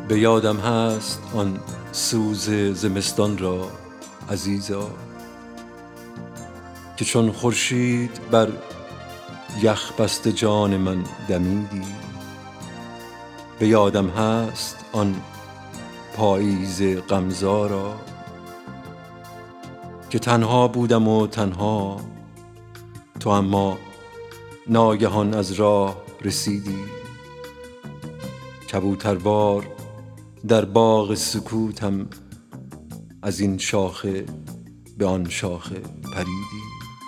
به یادم هست آن سوز زمستان را عزیزا، که چون خورشید بر یخ بسته جان من دمیدی. به یادم هست آن پاییز غمزا که تنها بودم و تنها، تو اما ناگهان از راه رسیدی. کبوتروار در باغ سکوتم از این شاخه به آن شاخه پریدی.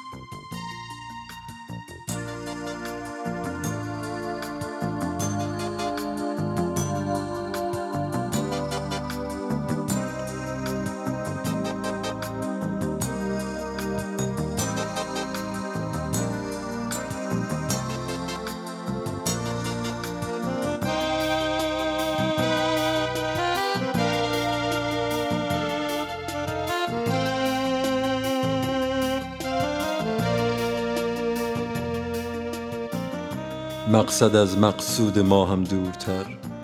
مقصد از مقصود ما هم دورتر،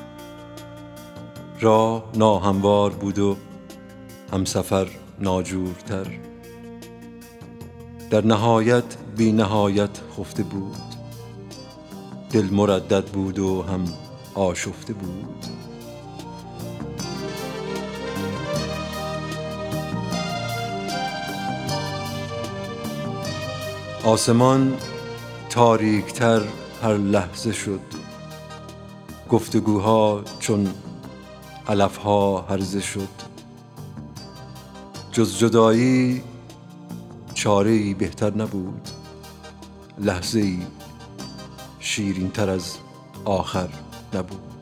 راه ناهموار بود و همسفر ناجورتر. در نهایت بی نهایت خفته بود، دل مردد بود و هم آشفته بود. آسمان تاریکتر هر لحظه شد، گفتگوها چون علفها هرزه شد. جز جدایی چاره‌ای بهتر نبود، لحظه‌ای شیرین‌تر از آخر نبود.